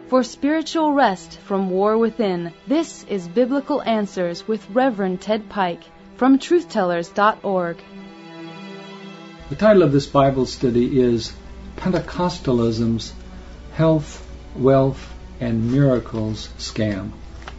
For spiritual rest from war within, this is Biblical Answers with Reverend Ted Pike from truthtellers.org. The title of this Bible study is Pentecostalism's Health, Wealth, and Miracles Scam.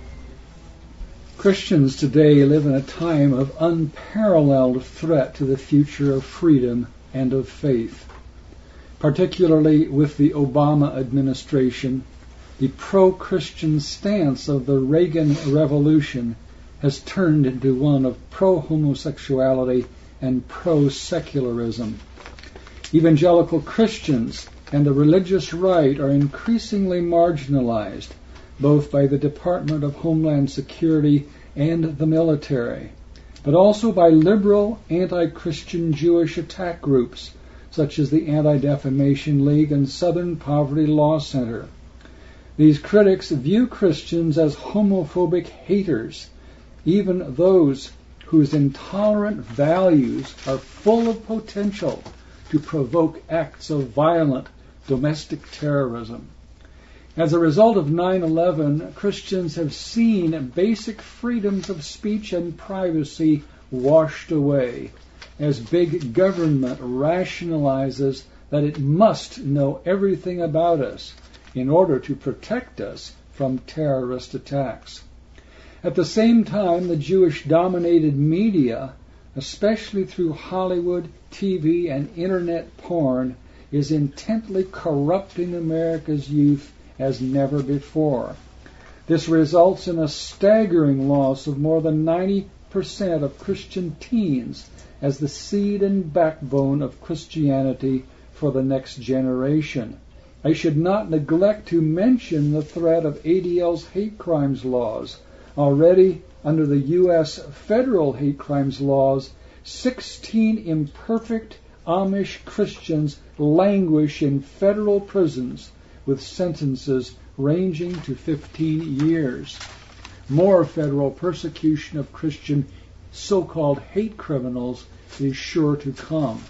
Christians today live in a time of unparalleled threat to the future of freedom and of faith. Particularly with the Obama administration, the pro-Christian stance of the Reagan Revolution has turned into one of pro-homosexuality and pro-secularism. Evangelical Christians and the religious right are increasingly marginalized, both by the Department of Homeland Security and the military, but also by liberal anti-Christian Jewish attack groups, such as the Anti-Defamation League and Southern Poverty Law Center. These critics view Christians as homophobic haters, even those whose intolerant values are full of potential to provoke acts of violent domestic terrorism. As a result of 9/11, Christians have seen basic freedoms of speech and privacy washed away as big government rationalizes that it must know everything about us in order to protect us from terrorist attacks. At the same time, the Jewish-dominated media, especially through Hollywood, TV, and internet porn, is intently corrupting America's youth as never before. This results in a staggering loss of more than 90% of Christian teens as the seed and backbone of Christianity for the next generation. I should not neglect to mention the threat of ADL's hate crimes laws. Already, under the U.S. federal hate crimes laws, 16 imperfect Amish Christians languish in federal prisons with sentences ranging to 15 years. More federal persecution of Christian so-called hate criminals is sure to come.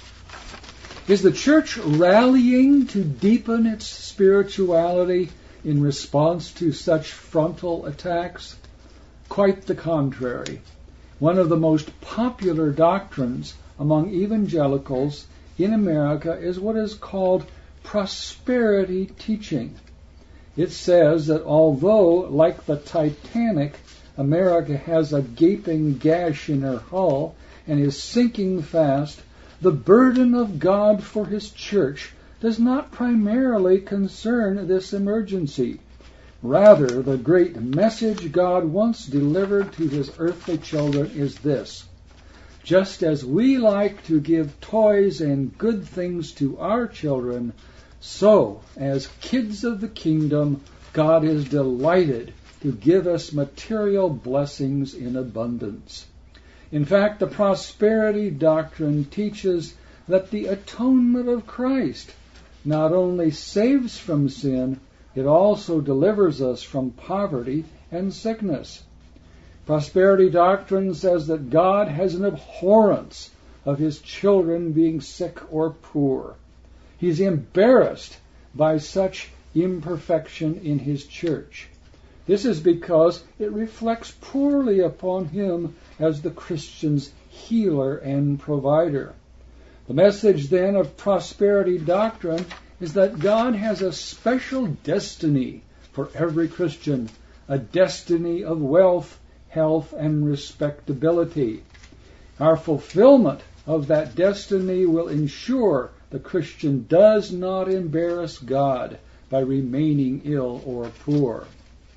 Is the church rallying to deepen its spirituality in response to such frontal attacks? Quite the contrary. One of the most popular doctrines among evangelicals in America is what is called prosperity teaching. It says that although, like the Titanic, America has a gaping gash in her hull and is sinking fast, the burden of God for His church does not primarily concern this emergency. Rather, the great message God once delivered to His earthly children is this: just as we like to give toys and good things to our children, so, as kids of the kingdom, God is delighted to give us material blessings in abundance. In fact, the prosperity doctrine teaches that the atonement of Christ not only saves from sin, it also delivers us from poverty and sickness. Prosperity doctrine says that God has an abhorrence of His children being sick or poor. He's embarrassed by such imperfection in His church. This is because it reflects poorly upon Him as the Christian's healer and provider. The message then of prosperity doctrine is that God has a special destiny for every Christian, a destiny of wealth, health, and respectability. Our fulfillment of that destiny will ensure the Christian does not embarrass God by remaining ill or poor.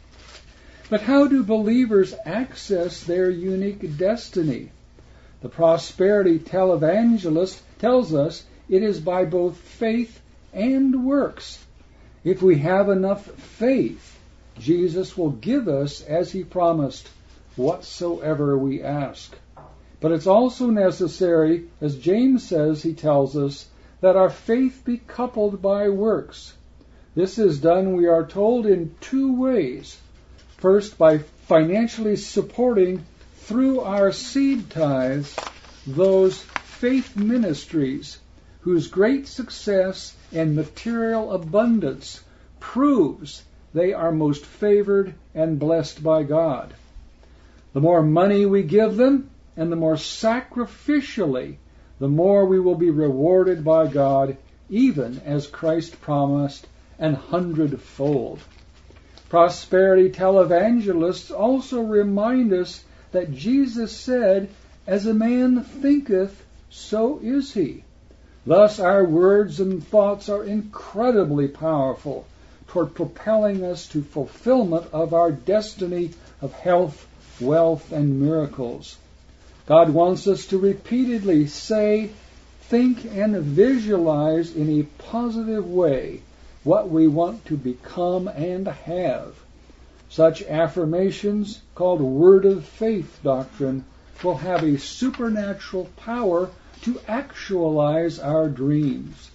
But how do believers access their unique destiny? The prosperity televangelist tells us it is by both faith and works. If we have enough faith, Jesus will give us, as He promised, whatsoever we ask. But it's also necessary, as James says, he tells us, that our faith be coupled by works. This is done, we are told, in two ways. First, by financially supporting through our seed tithes those faith ministries whose great success and material abundance proves they are most favored and blessed by God. The more money we give them, and the more sacrificially, the more we will be rewarded by God, even as Christ promised, an hundredfold. Prosperity televangelists also remind us that Jesus said, "As a man thinketh, so is he." Thus our words and thoughts are incredibly powerful toward propelling us to fulfillment of our destiny of health, wealth, and miracles. God wants us to repeatedly say, think, and visualize in a positive way what we want to become and have. Such affirmations, called Word of Faith doctrine, will have a supernatural power to actualize our dreams.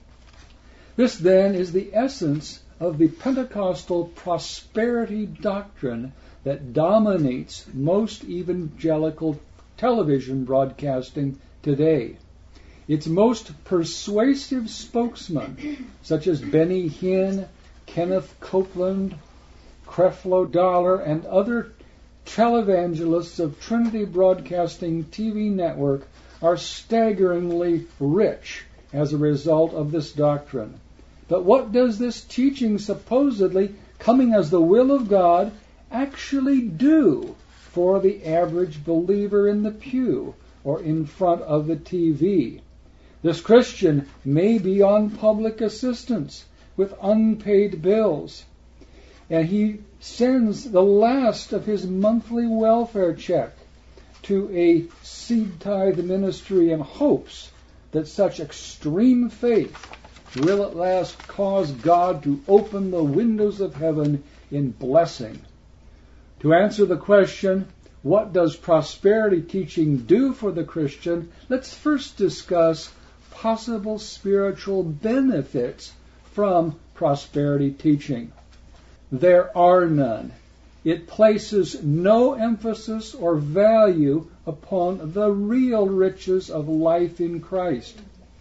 This, then, is the essence of the Pentecostal prosperity doctrine that dominates most evangelical television broadcasting today. Its most persuasive spokesmen, such as Benny Hinn, Kenneth Copeland, Creflo Dollar, and other televangelists of Trinity Broadcasting TV Network, are staggeringly rich as a result of this doctrine. But what does this teaching, supposedly coming as the will of God, actually do for the average believer in the pew or in front of the TV? This Christian may be on public assistance with unpaid bills, and he sends the last of his monthly welfare check to a seed tithe ministry in hopes that such extreme faith will at last cause God to open the windows of heaven in blessing. To answer the question, what does prosperity teaching do for the Christian? Let's first discuss possible spiritual benefits from prosperity teaching. There are none. It places no emphasis or value upon the real riches of life in Christ.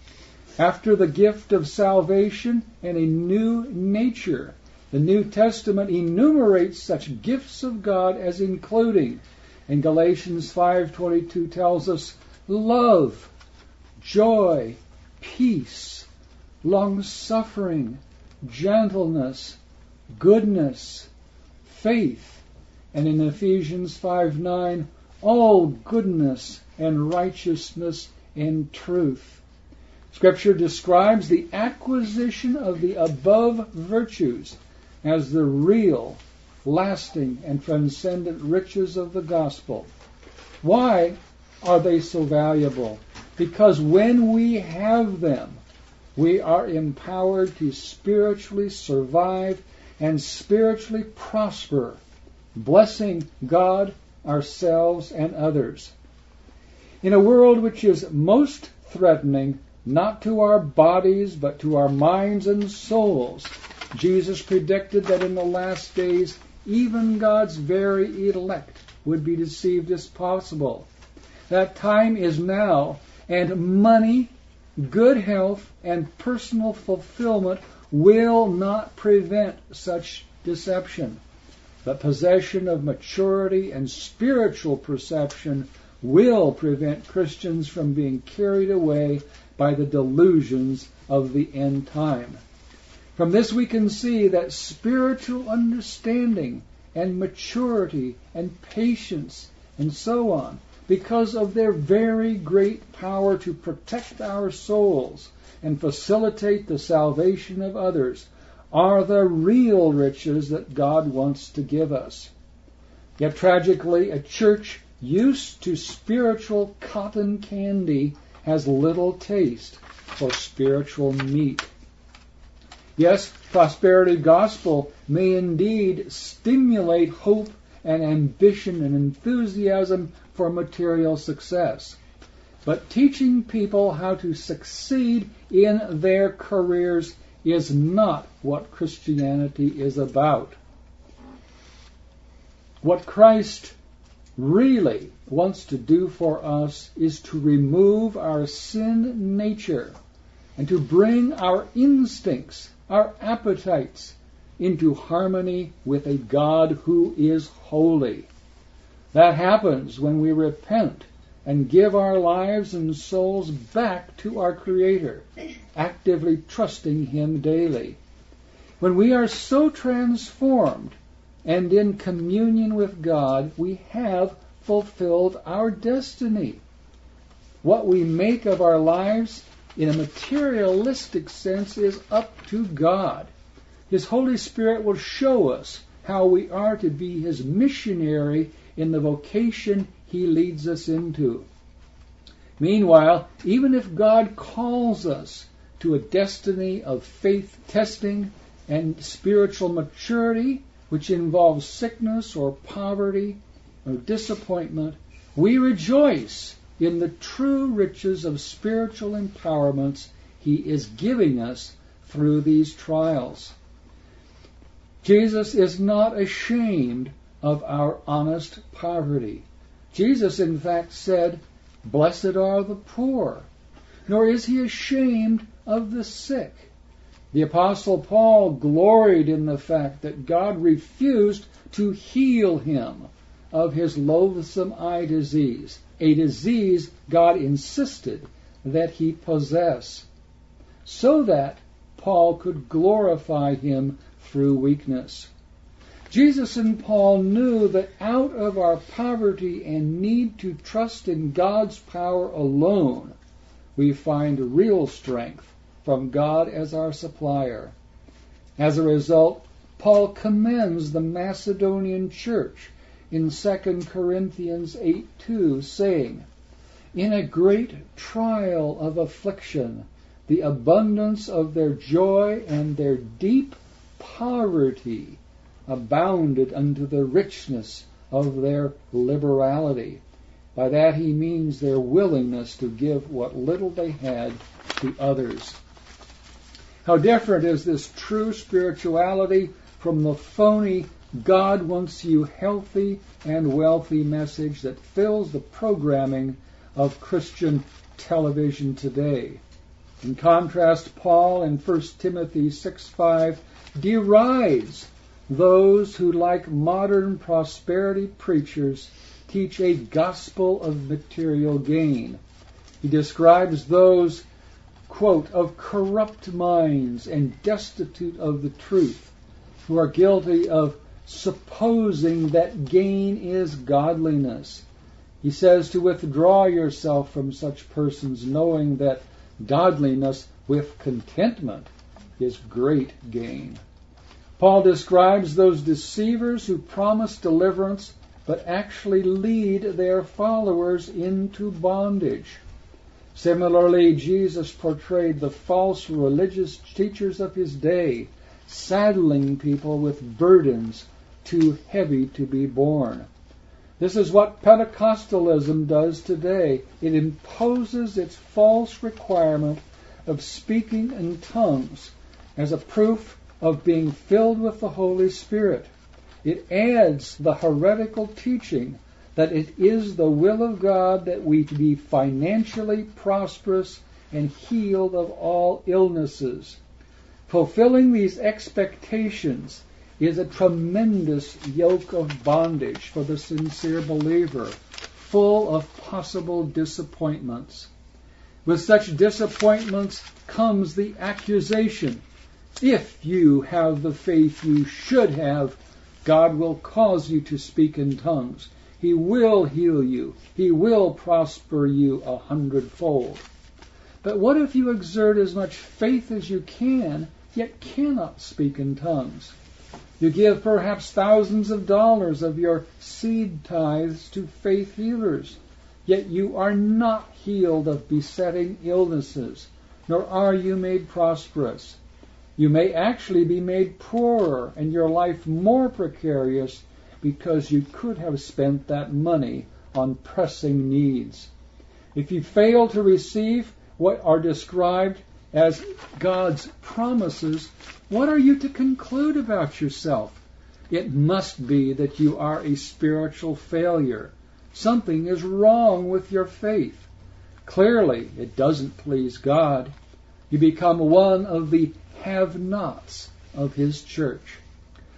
After the gift of salvation and a new nature, the New Testament enumerates such gifts of God as including, and Galatians 5:22 tells us, love, joy, peace, long-suffering, gentleness, goodness, faith, and in Ephesians 5:9, all goodness and righteousness and truth. Scripture describes the acquisition of the above virtues as the real, lasting, and transcendent riches of the gospel. Why are they so valuable? Because when we have them, we are empowered to spiritually survive and spiritually prosper, blessing God, ourselves, and others. In a world which is most threatening, not to our bodies, but to our minds and souls, Jesus predicted that in the last days, even God's very elect would be deceived as possible. That time is now, and money, good health, and personal fulfillment will not prevent such deception. But possession of maturity and spiritual perception will prevent Christians from being carried away by the delusions of the end time. From this we can see that spiritual understanding and maturity and patience and so on, because of their very great power to protect our souls and facilitate the salvation of others, are the real riches that God wants to give us. Yet tragically, a church used to spiritual cotton candy has little taste for spiritual meat. Yes, prosperity gospel may indeed stimulate hope and ambition and enthusiasm for material success. But teaching people how to succeed in their careers is not what Christianity is about. What Christ really wants to do for us is to remove our sin nature and to bring our instincts, our appetites, into harmony with a God who is holy. That happens when we repent and give our lives and souls back to our Creator, actively trusting Him daily. When we are so transformed and in communion with God, we have fulfilled our destiny. What we make of our lives in a materialistic sense is up to God. His Holy Spirit will show us how we are to be His missionary in the vocation He leads us into. Meanwhile, even if God calls us to a destiny of faith testing and spiritual maturity, which involves sickness or poverty or disappointment, we rejoice in the true riches of spiritual empowerments He is giving us through these trials. Jesus is not ashamed of our honest poverty. Jesus, in fact, said, "Blessed are the poor," nor is He ashamed of the sick. The Apostle Paul gloried in the fact that God refused to heal him of his loathsome eye disease, a disease God insisted that he possess, so that Paul could glorify Him through weakness. Jesus and Paul knew that out of our poverty and need to trust in God's power alone, we find real strength from God as our supplier. As a result, Paul commends the Macedonian church in 2 Corinthians 8:2, saying, "In a great trial of affliction, the abundance of their joy and their deep poverty abounded unto the richness of their liberality." By that he means their willingness to give what little they had to others. How different is this true spirituality from the phony "God wants you healthy and wealthy" message that fills the programming of Christian television today. In contrast, Paul in 1 Timothy 6:5 derides those who, like modern prosperity preachers, teach a gospel of material gain. He describes those, quote, "of corrupt minds and destitute of the truth, who are guilty of supposing that gain is godliness." He says to withdraw yourself from such persons, knowing that godliness with contentment is great gain. Paul describes those deceivers who promise deliverance but actually lead their followers into bondage. Similarly, Jesus portrayed the false religious teachers of his day, saddling people with burdens too heavy to be borne. This is what Pentecostalism does today. It imposes its false requirement of speaking in tongues as a proof of being filled with the Holy Spirit. It adds the heretical teaching that it is the will of God that we be financially prosperous and healed of all illnesses. Fulfilling these expectations is a tremendous yoke of bondage for the sincere believer, full of possible disappointments. With such disappointments comes the accusation, "If you have the faith you should have, God will cause you to speak in tongues. He will heal you. He will prosper you 100-fold. But what if you exert as much faith as you can, yet cannot speak in tongues? You give perhaps thousands of dollars of your seed tithes to faith healers, yet you are not healed of besetting illnesses, nor are you made prosperous. You may actually be made poorer and your life more precarious because you could have spent that money on pressing needs. If you fail to receive what are described as God's promises, what are you to conclude about yourself? It must be that you are a spiritual failure. Something is wrong with your faith. Clearly, it doesn't please God. You become one of the have-nots of His church.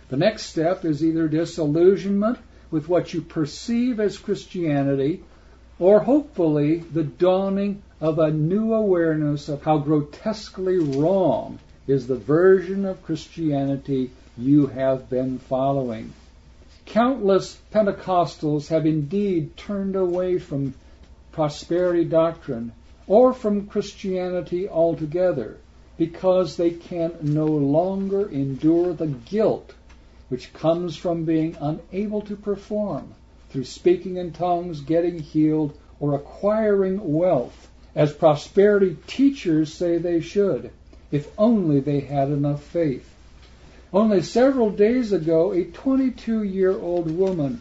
The next step is either disillusionment with what you perceive as Christianity, or hopefully the dawning of a new awareness of how grotesquely wrong is the version of Christianity you have been following. Countless Pentecostals have indeed turned away from prosperity doctrine or from Christianity altogether because they can no longer endure the guilt which comes from being unable to perform through speaking in tongues, getting healed, or acquiring wealth, as prosperity teachers say they should, if only they had enough faith. Only several days ago, a 22-year-old woman,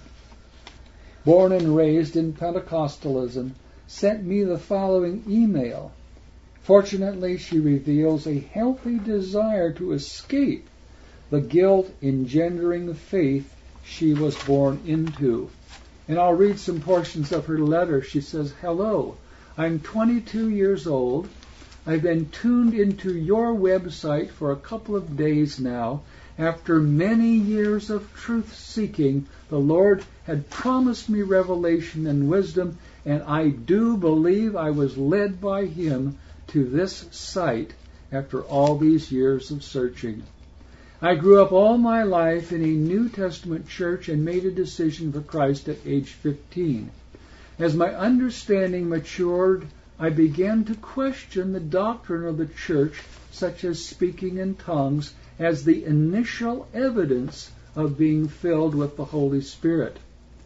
born and raised in Pentecostalism, sent me the following email. Fortunately, she reveals a healthy desire to escape the guilt engendering faith she was born into. And I'll read some portions of her letter. She says, "Hello, I'm 22 years old. I've been tuned into your website for a couple of days now. After many years of truth-seeking, the Lord had promised me revelation and wisdom, and I do believe I was led by Him to this site after all these years of searching. I grew up all my life in a New Testament church and made a decision for Christ at age 15. As my understanding matured, I began to question the doctrine of the church, such as speaking in tongues, as the initial evidence of being filled with the Holy Spirit.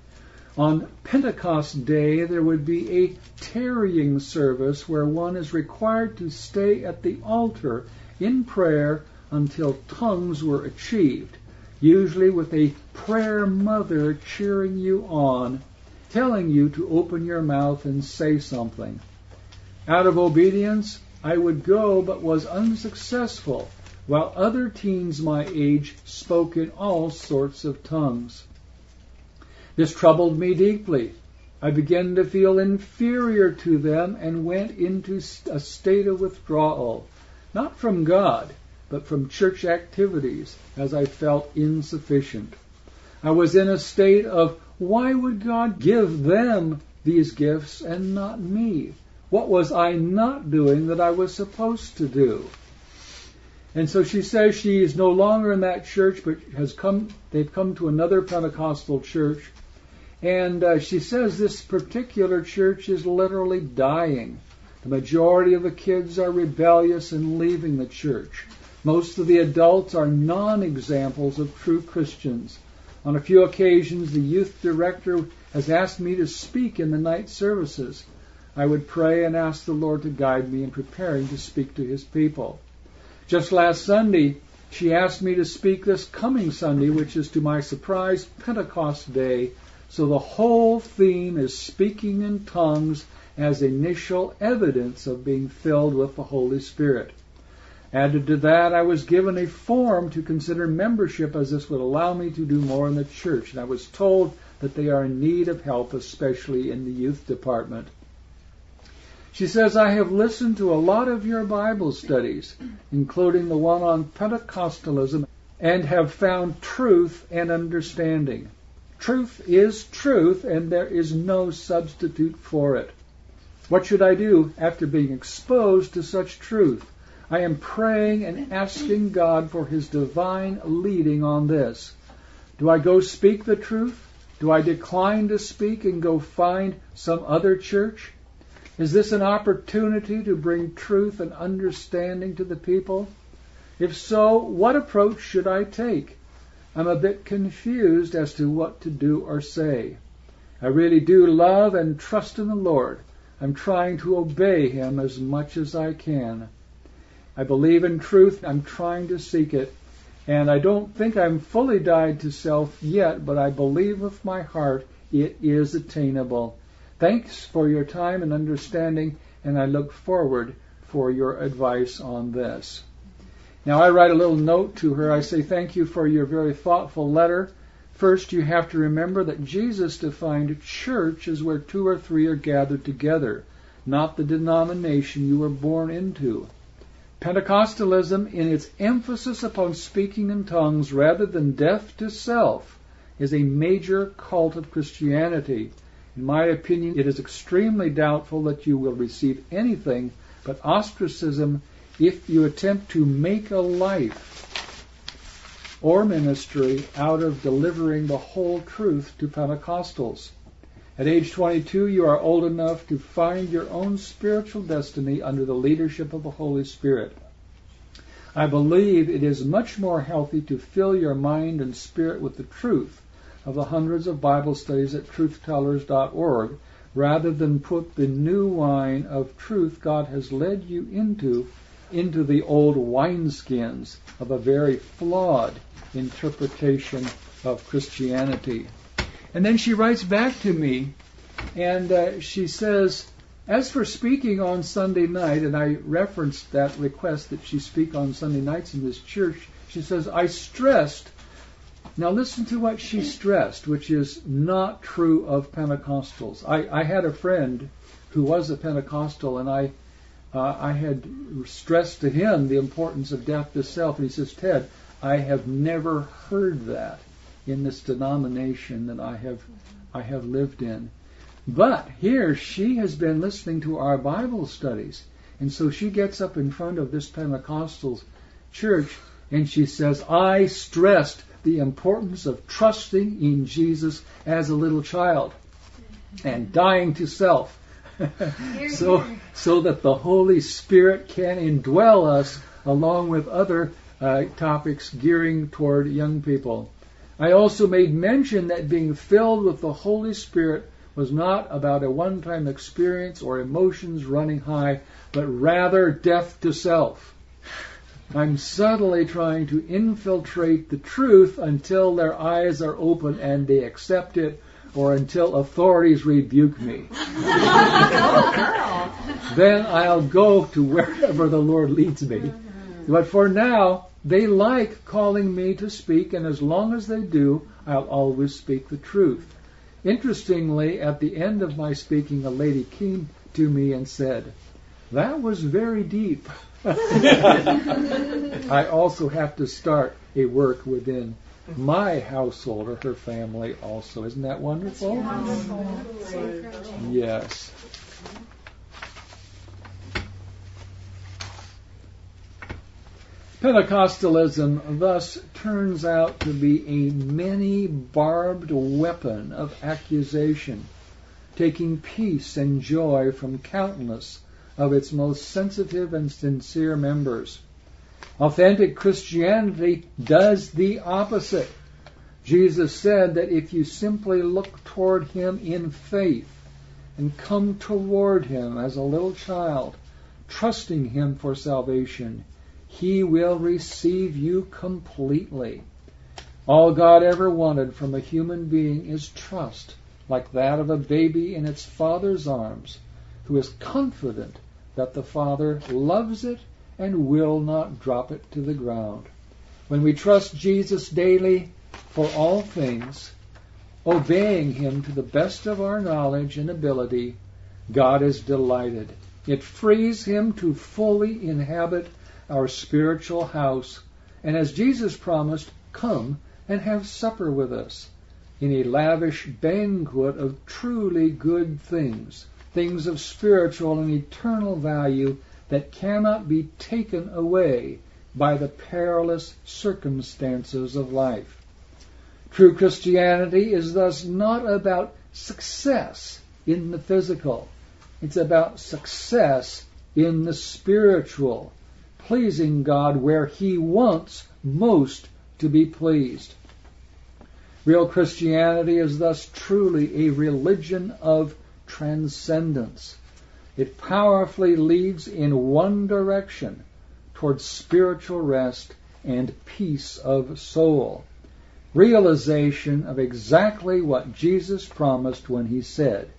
On Pentecost Day, there would be a tarrying service where one is required to stay at the altar in prayer until tongues were achieved, usually with a prayer mother cheering you on, telling you to open your mouth and say something. Out of obedience, I would go but was unsuccessful, while other teens my age spoke in all sorts of tongues. This troubled me deeply. I began to feel inferior to them and went into a state of withdrawal, not from God, but from church activities, as I felt insufficient. I was in a state of, why would God give them these gifts and not me? What was I not doing that I was supposed to do? And so she says she is no longer in that church, but they've come to another Pentecostal church. And she says this particular church is literally dying. The majority of the kids are rebellious and leaving the church. Most of the adults are non-examples of true Christians. On a few occasions, the youth director has asked me to speak in the night services. I would pray and ask the Lord to guide me in preparing to speak to His people. Just last Sunday, she asked me to speak this coming Sunday, which is, to my surprise, Pentecost Day. So the whole theme is speaking in tongues as initial evidence of being filled with the Holy Spirit. Added to that, I was given a form to consider membership, as this would allow me to do more in the church. And I was told that they are in need of help, especially in the youth department. She says, I have listened to a lot of your Bible studies, including the one on Pentecostalism, and have found truth and understanding. Truth is truth, and there is no substitute for it. What should I do after being exposed to such truth? I am praying and asking God for His divine leading on this. Do I go speak the truth? Do I decline to speak and go find some other church? Is this an opportunity to bring truth and understanding to the people? If so, what approach should I take? I'm a bit confused as to what to do or say. I really do love and trust in the Lord. I'm trying to obey Him as much as I can. I believe in truth. I'm trying to seek it. And I don't think I'm fully died to self yet, but I believe with my heart it is attainable. Thanks for your time and understanding, and I look forward for your advice on this. Now, I write a little note to her. I say, thank you for your very thoughtful letter. First, you have to remember that Jesus defined church as where 2 or 3 are gathered together, not the denomination you were born into. Pentecostalism, in its emphasis upon speaking in tongues rather than death to self, is a major cult of Christianity. In my opinion, it is extremely doubtful that you will receive anything but ostracism if you attempt to make a life or ministry out of delivering the whole truth to Pentecostals. At age 22, you are old enough to find your own spiritual destiny under the leadership of the Holy Spirit. I believe it is much more healthy to fill your mind and spirit with the truth of the hundreds of Bible studies at truthtellers.org rather than put the new wine of truth God has led you into the old wineskins of a very flawed interpretation of Christianity. And then she writes back to me, and she says, as for speaking on Sunday night, and I referenced that request that she speak on Sunday nights in this church, she says, I stressed, now listen to what she stressed, which is not true of Pentecostals. I had a friend who was a Pentecostal, and I had stressed to him the importance of death to self, and he says, Ted, I have never heard that in this denomination that I have lived in. But here she has been listening to our Bible studies, and so she gets up in front of this Pentecostal church and she says, I stressed the importance of trusting in Jesus as a little child and dying to self so that the Holy Spirit can indwell us along with other topics gearing toward young people. I also made mention that being filled with the Holy Spirit was not about a one-time experience or emotions running high, but rather death to self. I'm subtly trying to infiltrate the truth until their eyes are open and they accept it, or until authorities rebuke me. Then I'll go to wherever the Lord leads me. But for now, they like calling me to speak, and as long as they do, I'll always speak the truth. Interestingly, at the end of my speaking, a lady came to me and said, that was very deep. I also have to start a work within my household or her family also. Isn't that wonderful? Yes. Pentecostalism thus turns out to be a many-barbed weapon of accusation, taking peace and joy from countless of its most sensitive and sincere members. Authentic Christianity does the opposite. Jesus said that if you simply look toward Him in faith and come toward Him as a little child, trusting Him for salvation, He will receive you completely. All God ever wanted from a human being is trust, like that of a baby in its father's arms, who is confident that the Father loves it and will not drop it to the ground. When we trust Jesus daily for all things, obeying Him to the best of our knowledge and ability, God is delighted. It frees Him to fully inhabit our spiritual house, and as Jesus promised, come and have supper with us in a lavish banquet of truly good things, things of spiritual and eternal value that cannot be taken away by the perilous circumstances of life. True Christianity is thus not about success in the physical. It's about success in the spiritual, pleasing God where He wants most to be pleased. Real Christianity is thus truly a religion of transcendence. It powerfully leads in one direction towards spiritual rest and peace of soul. Realization of exactly what Jesus promised when He said,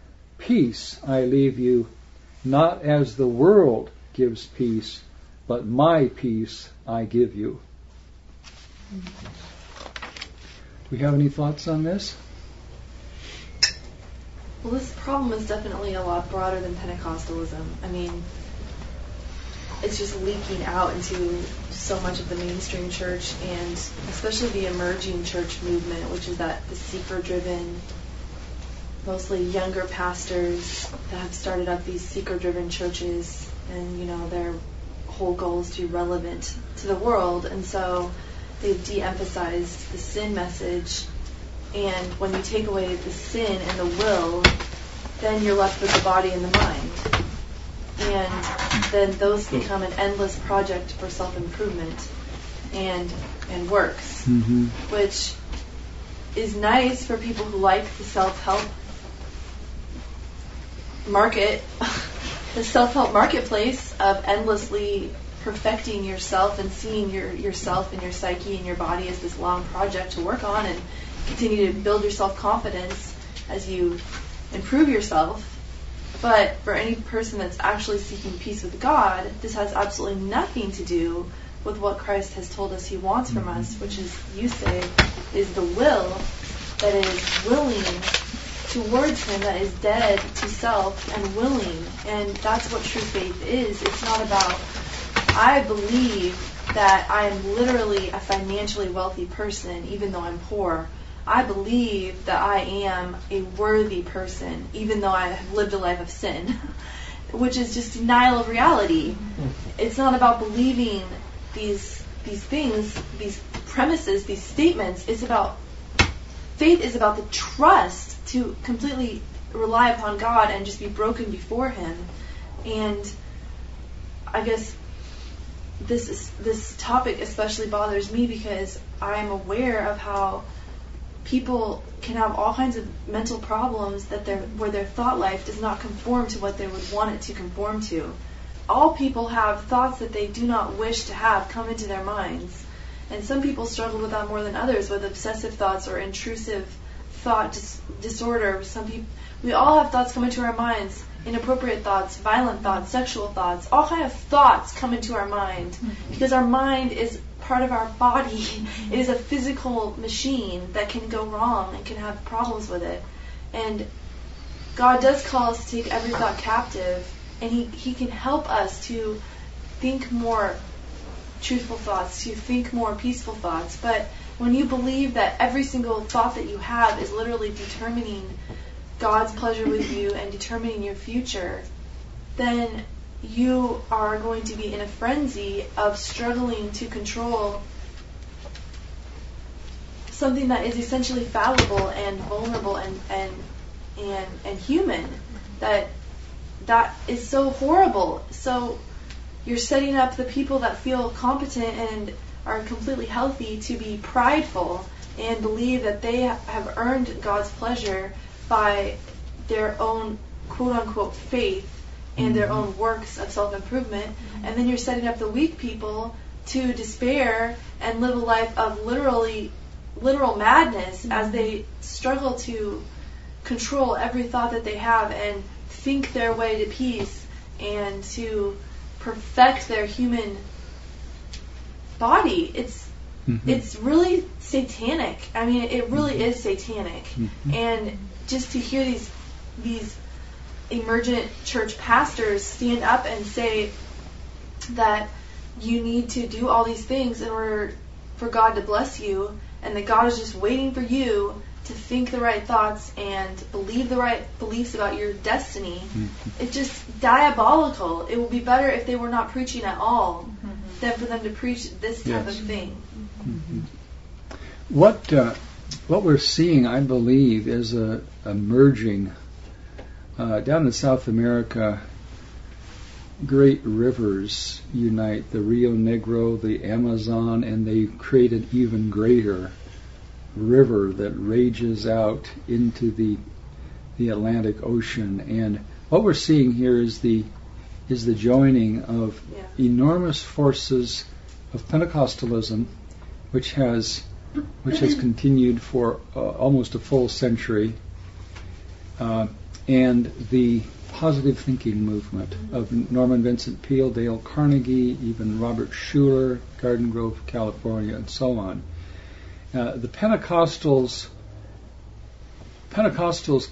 peace I leave you, not as the world gives peace, but my peace I give you. Do we have any thoughts on this? Well, this problem is definitely a lot broader than Pentecostalism. I mean, it's just leaking out into so much of the mainstream church, and especially the emerging church movement, which is that the seeker-driven, mostly younger pastors that have started up these seeker-driven churches, and their whole goal is to be relevant to the world, and so they've de-emphasized the sin message. And when you take away the sin and the will, then you're left with the body and the mind. And then those become an endless project for self-improvement and works, which is nice for people who like the self-help market, the self-help marketplace of endlessly perfecting yourself and seeing yourself and your psyche and your body as this long project to work on and continue to build your self-confidence as you improve yourself. But for any person that's actually seeking peace with God, this has absolutely nothing to do with what Christ has told us He wants from us, which is, you say, is the will that is willing towards Him, that is dead to self and willing. And that's what true faith is. It's not about, I believe that I am literally a financially wealthy person even though I'm poor. I believe that I am a worthy person even though I have lived a life of sin, which is just denial of reality. It's not about believing these things, these premises, these statements. It's about, faith is about the trust to completely rely upon God and just be broken before Him. And I guess this topic especially bothers me because I am aware of how people can have all kinds of mental problems where their thought life does not conform to what they would want it to conform to. All people have thoughts that they do not wish to have come into their minds. And some people struggle with that more than others, with obsessive thoughts or intrusive thought disorder. We all have thoughts come into our minds, inappropriate thoughts, violent thoughts, sexual thoughts. All kind of thoughts come into our mind because our mind is part of our body. It is a physical machine that can go wrong and can have problems with it. And God does call us to take every thought captive, and He can help us to think more truthful thoughts, to think more peaceful thoughts. But when you believe that every single thought that you have is literally determining God's pleasure with you and determining your future, then you are going to be in a frenzy of struggling to control something that is essentially fallible and vulnerable and human. That is so horrible. So you're setting up the people that feel competent and are completely healthy to be prideful and believe that they have earned God's pleasure by their own quote-unquote faith and their own works of self-improvement. And then you're setting up the weak people to despair and live a life of literal madness as they struggle to control every thought that they have and think their way to peace and to perfect their human body. It's really satanic. I mean, it really is satanic. And just to hear these emergent church pastors stand up and say that you need to do all these things in order for God to bless you, and that God is just waiting for you to think the right thoughts and believe the right beliefs about your destiny. It's just diabolical. It would be better if they were not preaching at all than for them to preach this type of thing. What we're seeing, I believe, is a merging. Down in South America, great rivers unite, the Rio Negro, the Amazon, and they create an even greater river that rages out into the Atlantic Ocean. And what we're seeing here is the joining of enormous forces of Pentecostalism, which has continued for almost a full century, and the positive thinking movement of Norman Vincent Peale, Dale Carnegie, even Robert Schuller, Garden Grove, California, and so on. The Pentecostals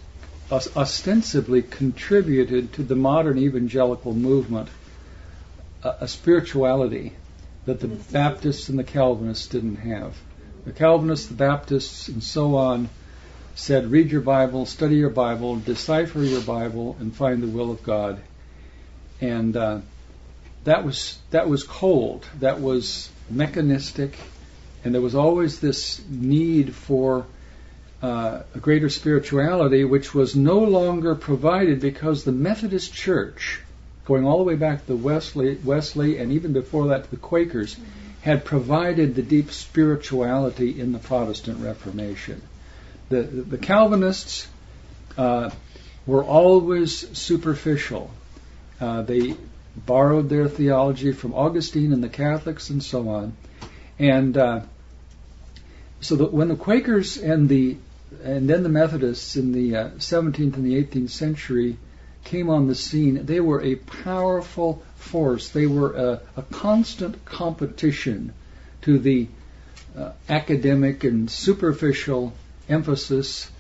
ostensibly contributed to the modern evangelical movement a spirituality that the Baptists and the Calvinists didn't have. The Calvinists, the Baptists, and so on said, read your Bible, study your Bible, decipher your Bible, and find the will of God. And that was cold. That was mechanistic, and there was always this need for a greater spirituality, which was no longer provided because the Methodist Church, going all the way back to Wesley, and even before that to the Quakers, had provided the deep spirituality in the Protestant Reformation. The Calvinists were always superficial. They borrowed their theology from Augustine and the Catholics and so on. And so that when the Quakers and then the Methodists in the 17th and the 18th century came on the scene, they were a powerful force. They were a constant competition to the academic and superficial emphasis,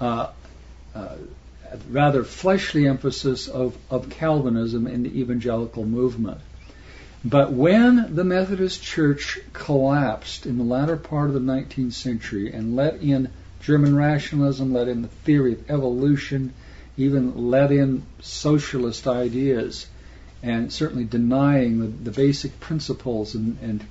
rather fleshly emphasis of Calvinism in the evangelical movement. But when the Methodist Church collapsed in the latter part of the 19th century and let in German rationalism, let in the theory of evolution, even let in socialist ideas, and certainly denying the basic principles and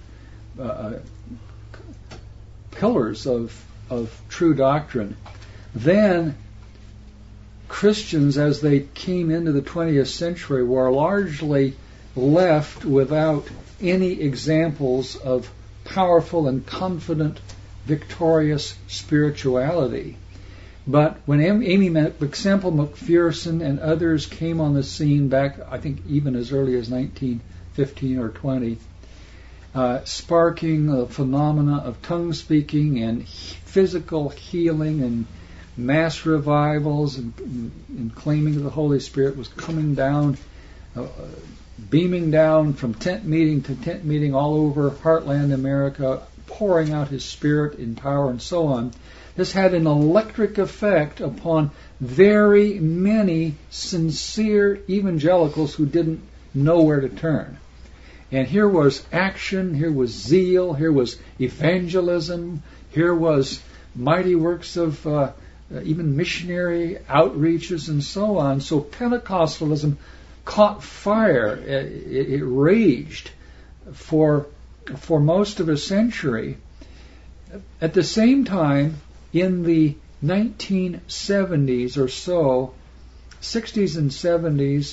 pillars of true doctrine, then Christians, as they came into the 20th century, were largely left without any examples of powerful and confident, victorious spirituality. But when Amy Semple McPherson and others came on the scene back, I think even as early as 1915 or 20, sparking the phenomena of tongue speaking and physical healing and mass revivals and claiming of the Holy Spirit was coming down, beaming down from tent meeting to tent meeting all over Heartland America, pouring out His Spirit in power and so on. This had an electric effect upon very many sincere evangelicals who didn't know where to turn. And here was action, here was zeal, here was evangelism, here was mighty works of even missionary outreaches and so on. So Pentecostalism caught fire. It raged for most of a century. At the same time, in the 1970s or so, 60s and 70s,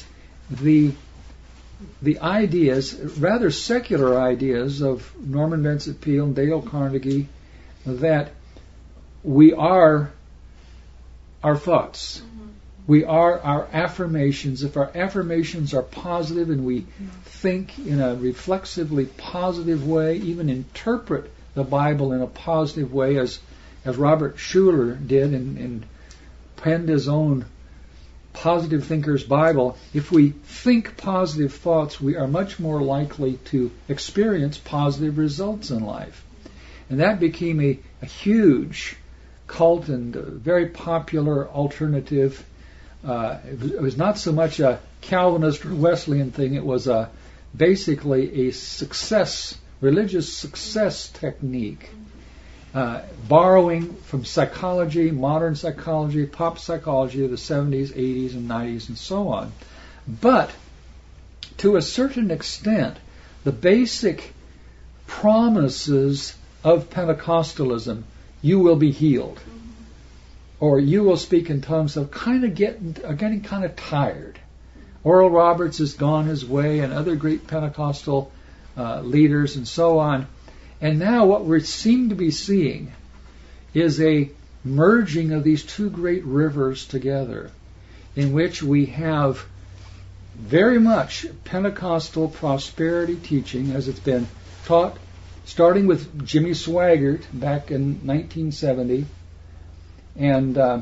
the ideas, rather secular ideas of Norman Vincent Peale and Dale Carnegie, that we are our thoughts. Mm-hmm. We are our affirmations. If our affirmations are positive and we think in a reflexively positive way, even interpret the Bible in a positive way, as Robert Schuller did and penned his own Positive Thinker's Bible, if we think positive thoughts, we are much more likely to experience positive results in life. And that became a huge cult and very popular alternative. It was not so much a Calvinist or Wesleyan thing, it was basically a religious success technique. Borrowing from psychology, modern psychology, pop psychology of the 70s, 80s, and 90s, and so on. But to a certain extent, the basic promises of Pentecostalism, you will be healed, or you will speak in tongues, are getting kind of tired. Oral Roberts has gone his way, and other great Pentecostal leaders, and so on. And now what we seem to be seeing is a merging of these two great rivers together, in which we have very much Pentecostal prosperity teaching as it's been taught, starting with Jimmy Swaggart back in 1970, and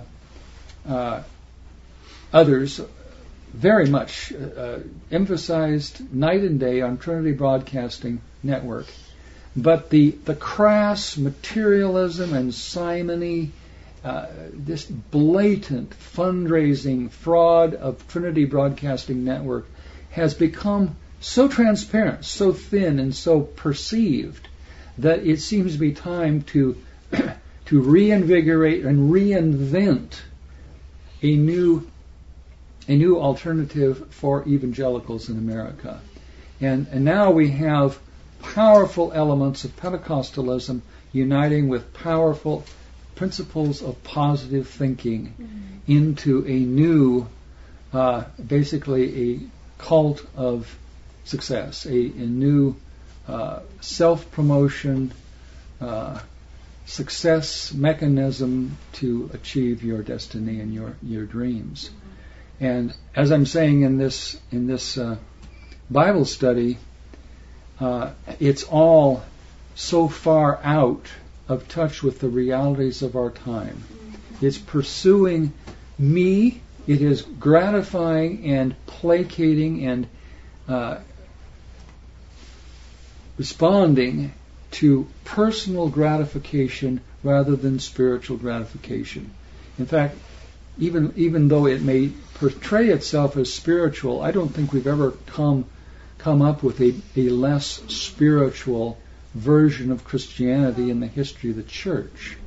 others very much emphasized night and day on Trinity Broadcasting Network. But the crass materialism and simony, this blatant fundraising fraud of Trinity Broadcasting Network has become so transparent, so thin, and so perceived that it seems to be time to to reinvigorate and reinvent a new alternative for evangelicals in America. And now we have powerful elements of Pentecostalism uniting with powerful principles of positive thinking into a new, basically a cult of success, a new self-promotion, success mechanism to achieve your destiny and your dreams. And as I'm saying in this Bible study, it's all so far out of touch with the realities of our time. It's pursuing me. It is gratifying and placating and responding to personal gratification rather than spiritual gratification. In fact, even though it may portray itself as spiritual, I don't think we've ever come up with a less spiritual version of Christianity in the history of the church.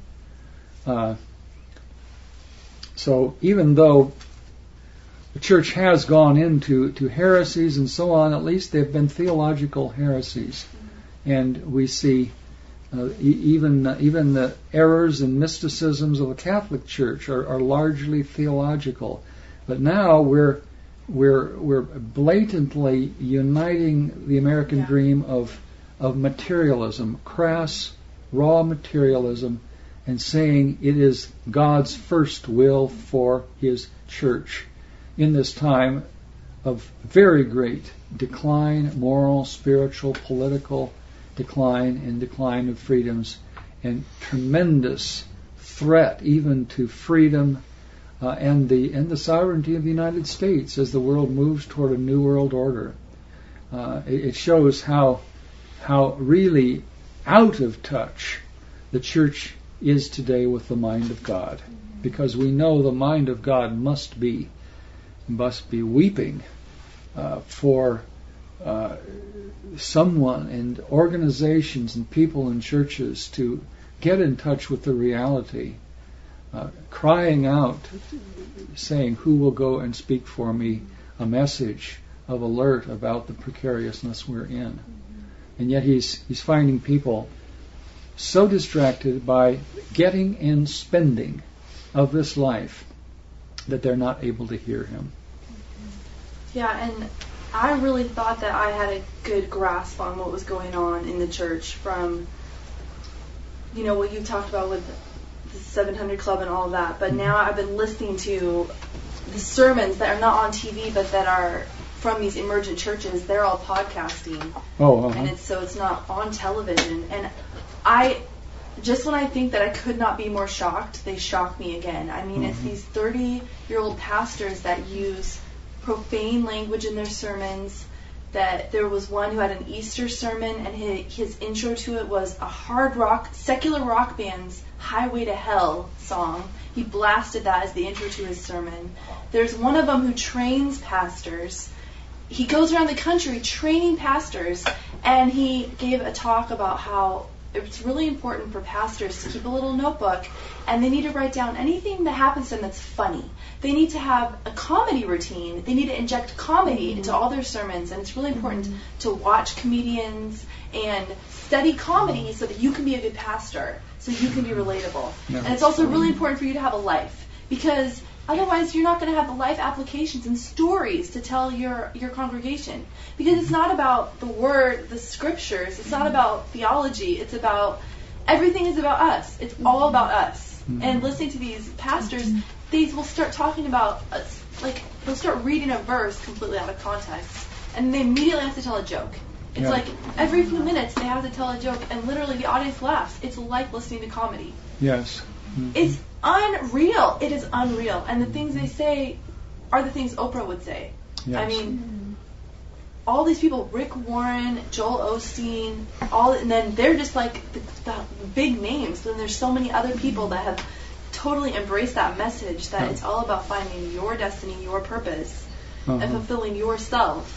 So even though the church has gone into heresies and so on, at least they've been theological heresies. And we see even the errors and mysticisms of the Catholic Church are largely theological. But now we're blatantly uniting the American dream of materialism, crass, raw materialism, and saying it is God's first will for His church in this time of very great decline, moral, spiritual, political decline, and decline of freedoms, and tremendous threat even to freedom and the sovereignty of the United States as the world moves toward a new world order. It shows how really out of touch the church is today with the mind of God, because we know the mind of God must be weeping for someone and organizations and people and churches to get in touch with the reality, crying out, saying, "Who will go and speak for me?" a message of alert about the precariousness we're in. And yet he's finding people so distracted by getting and spending of this life that they're not able to hear him. Yeah, and I really thought that I had a good grasp on what was going on in the church from, what you talked about with the 700 Club and all of that. But now I've been listening to the sermons that are not on TV, but that are from these emergent churches. They're all podcasting. And it's not on television. And when I think that I could not be more shocked, they shock me again. I mean, it's these 30-year-old pastors that use profane language in their sermons. That there was one who had an Easter sermon, and his intro to it was a hard rock, secular rock band's Highway to Hell song. He blasted that as the intro to his sermon. There's one of them who trains pastors. He goes around the country training pastors, and he gave a talk about how it's really important for pastors to keep a little notebook, and they need to write down anything that happens to them that's funny. They need to have a comedy routine. They need to inject comedy into all their sermons, and it's really important to watch comedians and study comedy so that you can be a good pastor, so you can be relatable. And it's also really important for you to have a life, because otherwise you're not going to have the life applications and stories to tell your congregation. Because it's not about the word, the scriptures. It's not about theology. It's about, everything is about us. It's all about us. And listening to these pastors, they will start talking about us. Like, they'll start reading a verse completely out of context, and they immediately have to tell a joke. It's like every few minutes they have to tell a joke, and literally the audience laughs. It's like listening to comedy. Yes. It's unreal. It is unreal. And the things they say are the things Oprah would say. Yes. I mean, all these people, Rick Warren, Joel Osteen, and then they're just like the big names. Then there's so many other people that have totally embraced that message that it's all about finding your destiny, your purpose, and fulfilling yourself.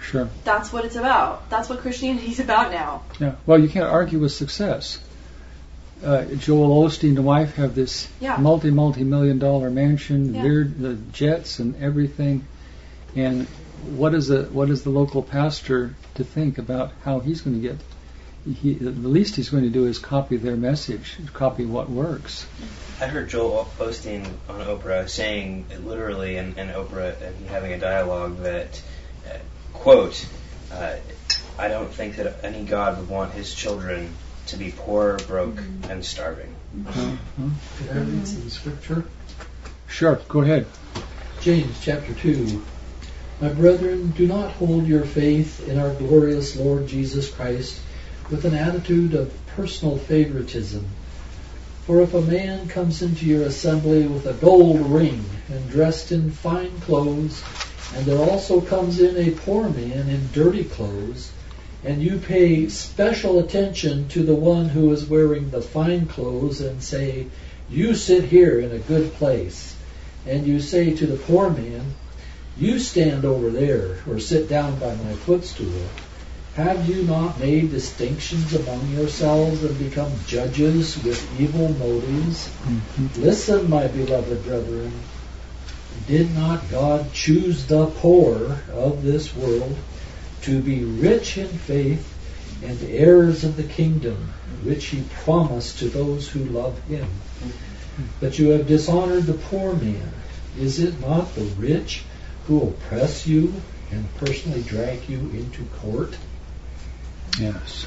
Sure. That's what it's about. That's what Christianity's about now. Yeah. Well, you can't argue with success. Joel Osteen and wife have this multi-million-dollar mansion, the jets and everything. And what is the local pastor to think about how he's going to get? The least he's going to do is copy their message, copy what works. I heard Joel Osteen on Oprah saying literally in Oprah, and having a dialogue that, quote, I don't think that any God would want his children to be poor, broke, and starving. Could I read some scripture? Sure, go ahead. James chapter 2. My brethren, do not hold your faith in our glorious Lord Jesus Christ with an attitude of personal favoritism. For if a man comes into your assembly with a gold ring and dressed in fine clothes, and there also comes in a poor man in dirty clothes, and you pay special attention to the one who is wearing the fine clothes and say, you sit here in a good place, and you say to the poor man, you stand over there or sit down by my footstool, have you not made distinctions among yourselves and become judges with evil motives? Listen, my beloved brethren, did not God choose the poor of this world to be rich in faith and heirs of the kingdom which he promised to those who love him? But you have dishonored the poor man. Is it not the rich who oppress you and personally drag you into court? Yes.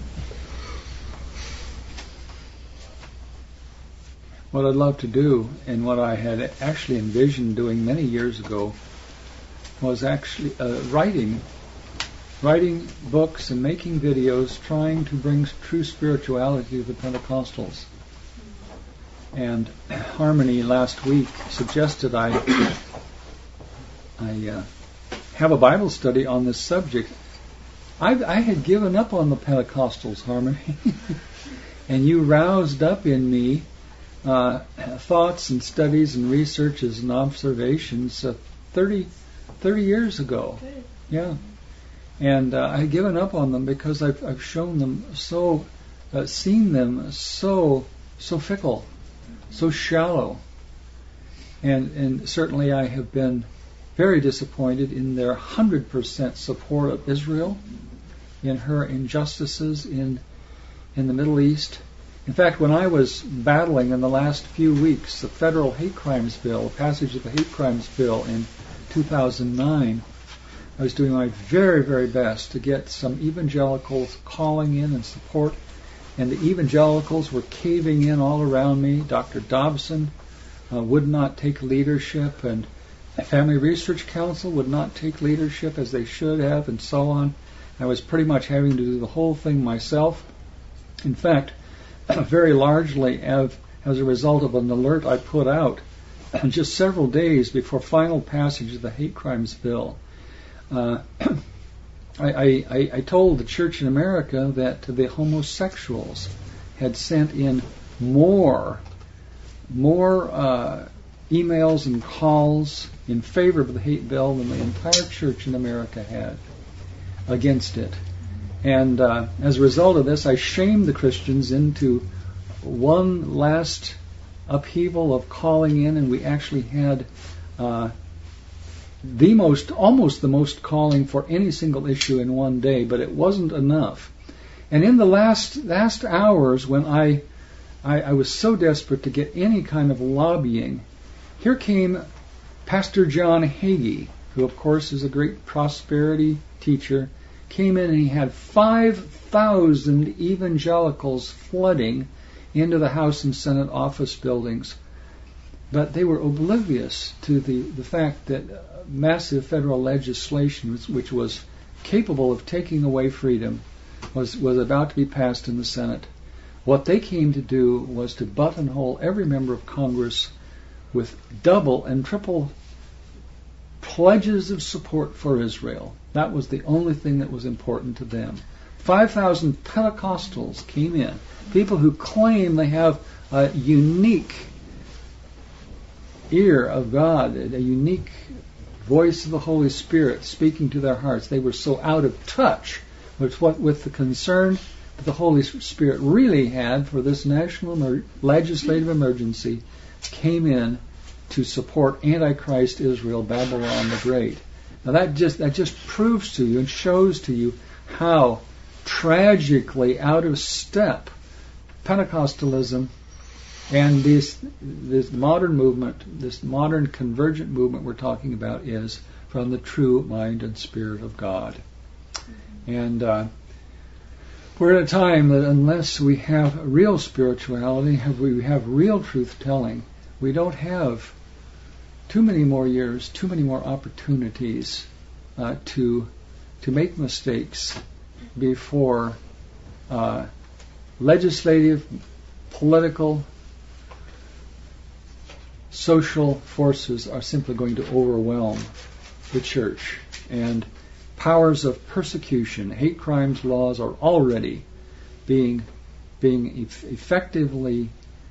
What I'd love to do, and what I had actually envisioned doing many years ago, was actually writing books and making videos trying to bring true spirituality to the Pentecostals. And Harmony last week suggested I have a Bible study on this subject. I had given up on the Pentecostals, Harmony, and you roused up in me thoughts and studies and researches and observations 30 years ago. Good. Yeah. And I had given up on them because I've shown them seen them so fickle, so shallow. And certainly I have been very disappointed in their 100% support of Israel, in her injustices in the Middle East. In fact, when I was battling in the last few weeks the federal hate crimes bill, passage of the hate crimes bill in 2009, I was doing my very, very best to get some evangelicals calling in and support, and the evangelicals were caving in all around me. Dr. Dobson would not take leadership, and the Family Research Council would not take leadership as they should have, and so on. I was pretty much having to do the whole thing myself. In fact, very largely as a result of an alert I put out just several days before final passage of the hate crimes bill. I told the church in America that the homosexuals had sent in more emails and calls in favor of the hate bill than the entire church in America had against it. And as a result of this, I shamed the Christians into one last upheaval of calling in, and we actually had almost the most calling for any single issue in one day, but it wasn't enough. And in the last hours, when I was so desperate to get any kind of lobbying, here came Pastor John Hagee, who of course is a great prosperity teacher, came in and he had 5,000 evangelicals flooding into the House and Senate office buildings. But they were oblivious to the fact that massive federal legislation, which was capable of taking away freedom, was about to be passed in the Senate. What they came to do was to buttonhole every member of Congress with double and triple pledges of support for Israel. That was the only thing that was important to them. 5,000 Pentecostals came in, people who claim they have a unique ear of God, a unique voice of the Holy Spirit speaking to their hearts. They were so out of touch with the concern that the Holy Spirit really had for this national legislative emergency, came in to support Antichrist Israel, Babylon the Great. Now that just proves to you and shows to you how tragically out of step Pentecostalism and this modern movement, this modern convergent movement we're talking about, is from the true mind and spirit of God. And we're at a time that unless we have real spirituality, we have real truth-telling, we don't have too many more years, too many more opportunities to make mistakes before legislative, political, social forces are simply going to overwhelm the church. And powers of persecution, hate crimes laws are already being effectively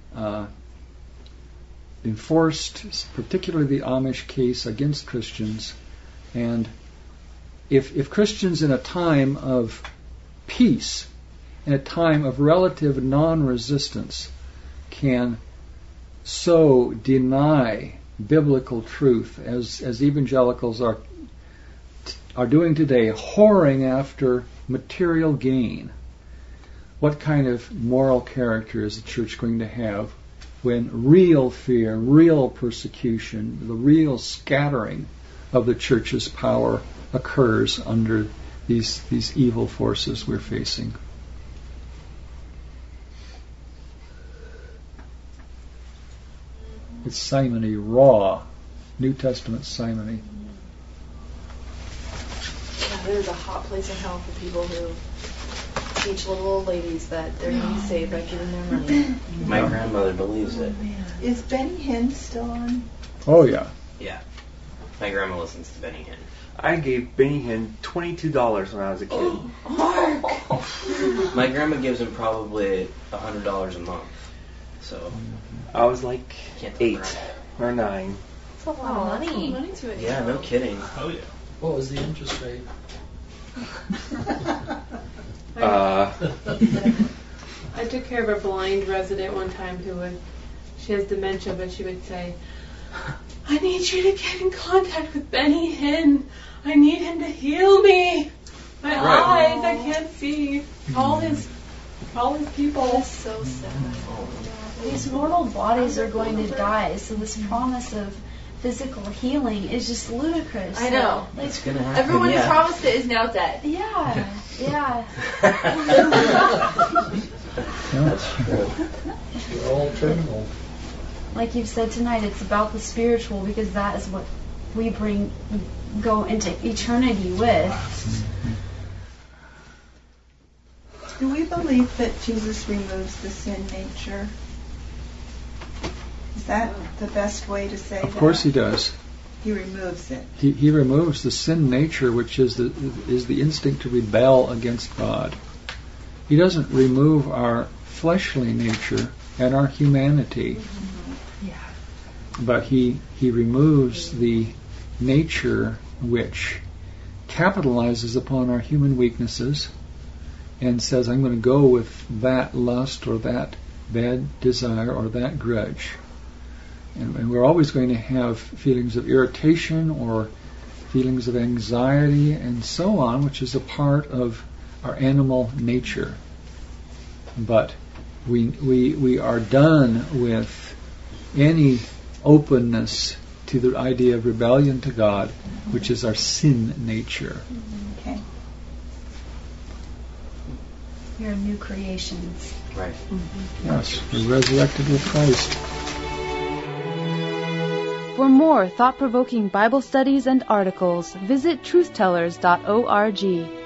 enforced, particularly the Amish case against Christians. And if Christians in a time of peace, in a time of relative non-resistance, can so deny biblical truth as evangelicals are doing today, whoring after material gain, what kind of moral character is the church going to have when real fear, real persecution, the real scattering of the church's power occurs under these evil forces we're facing? It's simony, raw, New Testament simony. Yeah, there's a hot place in hell for people who teach little old ladies that they're going to be saved by giving their money. My grandmother believes it. Is Benny Hinn still on? Oh, yeah. Yeah. My grandma listens to Benny Hinn. I gave Benny Hinn $22 when I was a kid. My grandma gives him probably $100 a month. So I was like 8 or 9. That's a lot of money to it. Yeah, no kidding. Oh yeah. What was the interest rate? I took care of a blind resident one time she has dementia, but she would say, I need you to get in contact with Benny Hinn. I need him to heal me. My eyes, I can't see. All his people. That's so sad. These mortal bodies are going to die, so this promise of physical healing is just ludicrous. I know. Like, It's going to happen. Everyone who promised it is now dead. Yeah. That's true. We're all terminal. Like you've said tonight, it's about the spiritual, because that is what we go into eternity with. Do we believe that Jesus removes the sin nature? Is that the best way to say that? Of course he does. He removes it. He removes the sin nature, which is the instinct to rebel against God. He doesn't remove our fleshly nature and our humanity. Mm-hmm. Yeah. But he removes the nature which capitalizes upon our human weaknesses and says, I'm going to go with that lust or that bad desire or that grudge. And we're always going to have feelings of irritation or feelings of anxiety and so on, which is a part of our animal nature. But we are done with any openness to the idea of rebellion to God, which is our sin nature. Okay. You're new creations. Right. Mm-hmm. Yes, we're resurrected with Christ. For more thought-provoking Bible studies and articles, visit truthtellers.org.